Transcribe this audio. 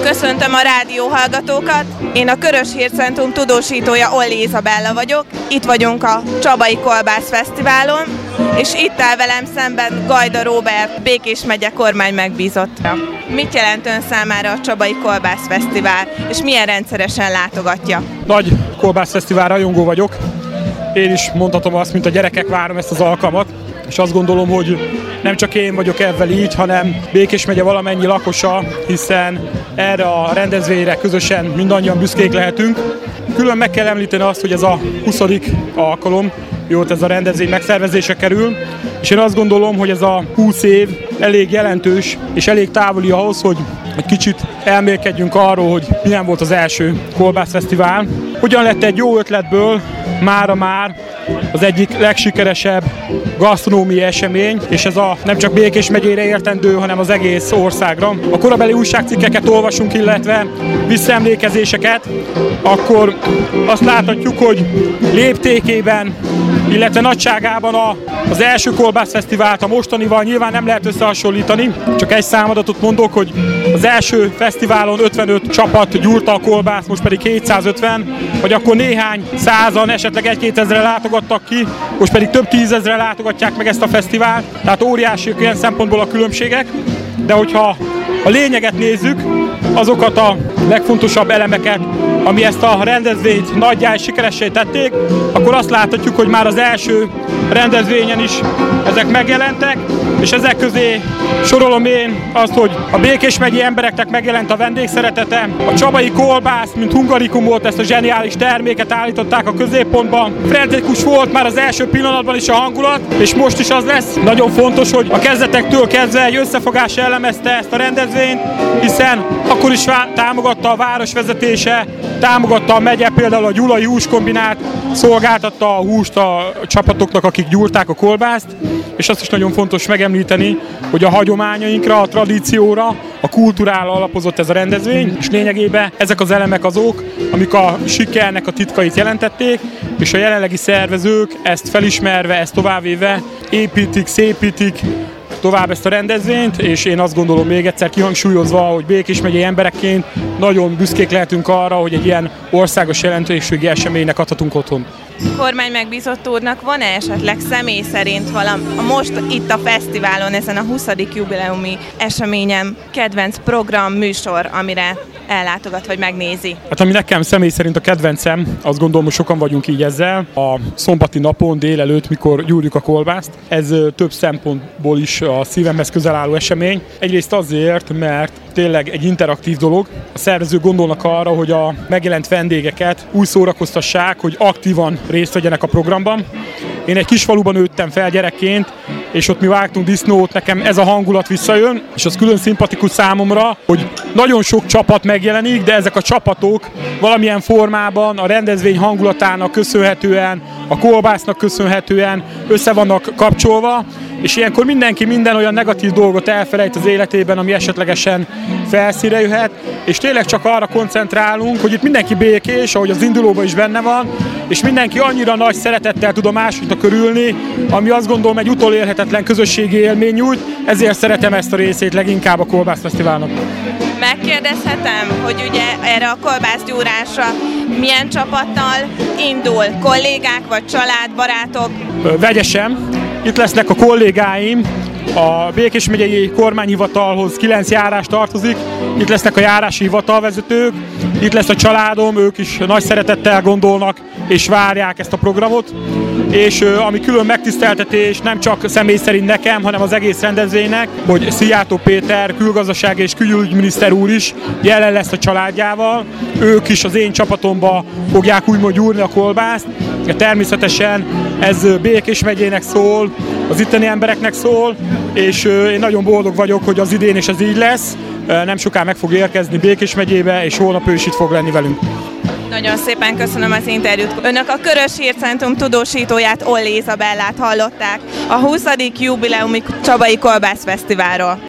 Köszöntöm a rádióhallgatókat! Én a Körös Hírcentrum tudósítója Olli Izabella vagyok. Itt vagyunk a Csabai Kolbász Fesztiválon, és itt áll velem szemben Gajda Róbert, Békés megye kormány megbízottja. Mit jelent ön számára a Csabai Kolbász Fesztivál, és milyen rendszeresen látogatja? Nagy Kolbász Fesztivál rajongó vagyok. Én is mondhatom azt, mint a gyerekek, várom ezt az alkalmat, és azt gondolom, hogy nem csak én vagyok ebben így, hanem Békés megye valamennyi lakosa, hiszen erre a rendezvényre közösen mindannyian büszkék lehetünk. Külön meg kell említeni azt, hogy ez a 20. alkalom, mióta ez a rendezvény megszervezésre kerül, és én azt gondolom, hogy ez a 20 év elég jelentős és elég távoli ahhoz, hogy egy kicsit elmélkedjünk arról, hogy milyen volt az első Kolbász Fesztivál. Hogyan lett egy jó ötletből mára már az egyik legsikeresebb gasztronómiai esemény, és ez nem csak Békés megyére értendő, hanem az egész országra. A korabeli újságcikkeket olvasunk, illetve visszaemlékezéseket, akkor azt láthatjuk, hogy léptékében, illetve nagyságában az első Kolbász Fesztivált a mostanival nyilván nem lehet összehasonlítani. Csak egy számadatot mondok, hogy az első fesztiválon 55 csapat gyúrta a kolbászt, most pedig 750, vagy akkor néhány százan, esetleg 1-2 ezre látogattak ki, most pedig több tízezre látogatják meg ezt a fesztivált, tehát óriásiak ilyen szempontból a különbségek, de hogyha a lényeget nézzük, azokat a legfontosabb elemeket, ami ezt a rendezvényt nagyjá és sikeressé tették, akkor azt láthatjuk, hogy már az első rendezvényen is ezek megjelentek, és ezek közé sorolom én azt, hogy a Békés megyei embereknek megjelent a vendégszeretete, a csabai kolbász, mint hungarikumot, ezt a zseniális terméket állították a középpontba. Frenetikus volt már az első pillanatban is a hangulat, és most is az lesz. Nagyon fontos, hogy a kezdetektől kezdve egy összefogás jellemezte ezt a rendezvényt, hiszen akkor is támogatta a város vezetése, támogatta a megye, például a Gyulai Húskombinát, szolgáltatta a húst a csapatoknak, akik gyúrták a kolbászt, és azt is nagyon fontos megemlíteni, hogy a hagyományainkra, a tradícióra, a kultúrára alapozott ez a rendezvény, és lényegében ezek az elemek azok, amik a sikernek a titkait jelentették, és a jelenlegi szervezők ezt felismerve, ezt továbbvéve építik, szépítik tovább ezt a rendezvényt, és én azt gondolom még egyszer kihangsúlyozva, hogy Békés megyei emberekként nagyon büszkék lehetünk arra, hogy egy ilyen országos jelentőségű eseménynek adhatunk otthon. Kormány megbízott úrnak van-e esetleg személy szerint most itt a fesztiválon, ezen a 20. jubileumi eseményen kedvenc program, műsor, amire ellátogat vagy megnézi? Hát ami nekem személy szerint a kedvencem, azt gondolom, hogy sokan vagyunk így ezzel, a szombati napon délelőtt, mikor gyúrjuk a kolbászt. Ez több szempontból is a szívemhez közel álló esemény. Egyrészt azért, mert tényleg egy interaktív dolog. A szervezők gondolnak arra, hogy a megjelent vendégeket úgy szórakoztassák, hogy aktívan részt vegyenek a programban. Én egy kis faluban nőttem fel gyerekként, és ott mi vágtunk disznót, nekem ez a hangulat visszajön, és az külön szimpatikus számomra, hogy nagyon sok csapat megjelenik, de ezek a csapatok valamilyen formában a rendezvény hangulatának köszönhetően, a kolbásznak köszönhetően össze vannak kapcsolva, és ilyenkor mindenki minden olyan negatív dolgot elfelejt az életében, ami esetlegesen felszínre jöhet, és tényleg csak arra koncentrálunk, hogy itt mindenki békés, ahogy az indulóban is benne van, és mindenki annyira nagy szeretettel tud a másiknak körülni, ami azt gondolom egy utolérhetetlen közösségi élmény úgy, ezért szeretem ezt a részét leginkább a Kolbász Fesztiválnak. Megkérdezhetem, hogy ugye erre a kolbászgyúrásra milyen csapattal indul? Kollégák vagy család, barátok? Vegyesen. Itt lesznek a kollégáim, a Békés megyei kormányhivatalhoz 9 járás tartozik, itt lesznek a járási hivatalvezetők, itt lesz a családom, ők is nagy szeretettel gondolnak és várják ezt a programot, és ami külön megtiszteltetés nem csak személy szerint nekem, hanem az egész rendezvénynek, hogy Szijjártó Péter külgazdasági és külügyminiszter úr is jelen lesz a családjával, ők is az én csapatomba fogják úgymond gyúrni a kolbászt. Természetesen ez Békés megyének szól, az itteni embereknek szól, és én nagyon boldog vagyok, hogy az idén is ez így lesz. Nem soká meg fog érkezni Békés megyébe, és holnap ő is itt fog lenni velünk. Nagyon szépen köszönöm az interjút. Önök a Körös Hírcentrum tudósítóját, Olli Izabellát hallották a 20. jubileumi Csabai Kolbász Fesztiválról.